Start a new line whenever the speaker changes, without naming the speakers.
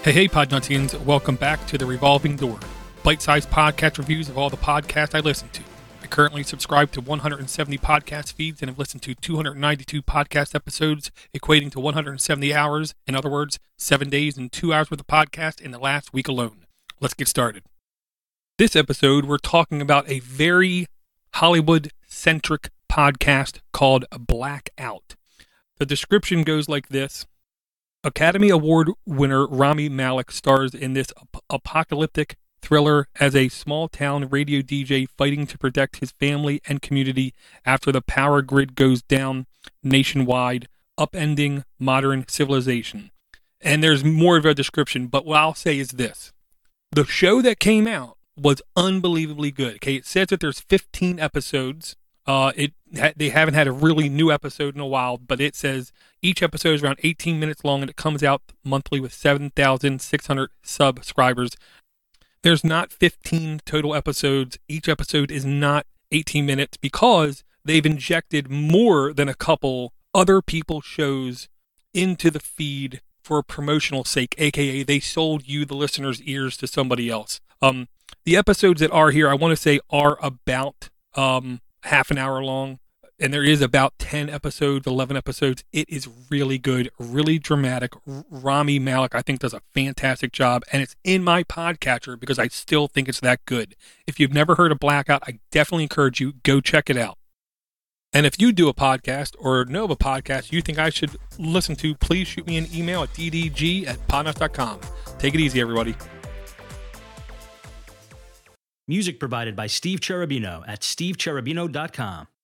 Hey, Podnutians, welcome back to The Revolving Door, bite-sized podcast reviews of all the podcasts I listen to. I currently subscribe to 170 podcast feeds and have listened to 292 podcast episodes, equating to 170 hours. In other words, 7 days and 2 hours worth of podcast in the last week alone. Let's get started. This episode, we're talking about a very Hollywood-centric podcast called Blackout. The description goes like this. Academy Award winner Rami Malek stars in this apocalyptic thriller as a small-town radio DJ fighting to protect his family and community after the power grid goes down nationwide, upending modern civilization. And there's more of a description, but what I'll say is this. The show that came out was unbelievably good. Okay, it says that there's 15 episodes. They haven't had a really new episode in a while, but it says each episode is around 18 minutes long and it comes out monthly with 7,600 subscribers. There's not 15 total episodes. Each episode is not 18 minutes because they've injected more than a couple other people's shows into the feed for promotional sake, aka they sold you, the listener's ears, to somebody else. The episodes that are here, I want to say, are about half an hour long, and there is about 10 episodes, 11 episodes. It is really good, really dramatic. Rami Malek, I think, does a fantastic job, and it's in my podcatcher because I still think it's that good. If you've never heard of Blackout, I definitely encourage you, go check it out. And if you do a podcast or know of a podcast you think I should listen to, please shoot me an email at ddg@podnuts.com. Take it easy, everybody.
Music provided by Steve Cherubino at stevecherubino.com.